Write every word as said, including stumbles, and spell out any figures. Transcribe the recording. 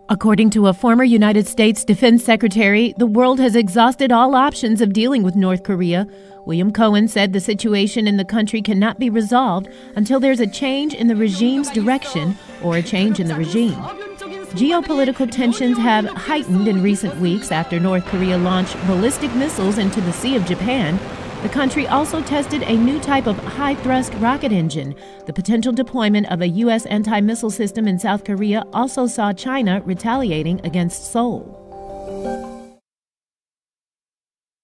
According to a former United States Defense Secretary, the world has exhausted all options of dealing with North Korea. William Cohen said the situation in the country cannot be resolved until there's a change in the regime's direction or a change in the regime. Geopolitical tensions have heightened in recent weeks after North Korea launched ballistic missiles into the Sea of Japan. The country also tested a new type of high-thrust rocket engine. The potential deployment of a U S anti-missile system in South Korea also saw China retaliating against Seoul.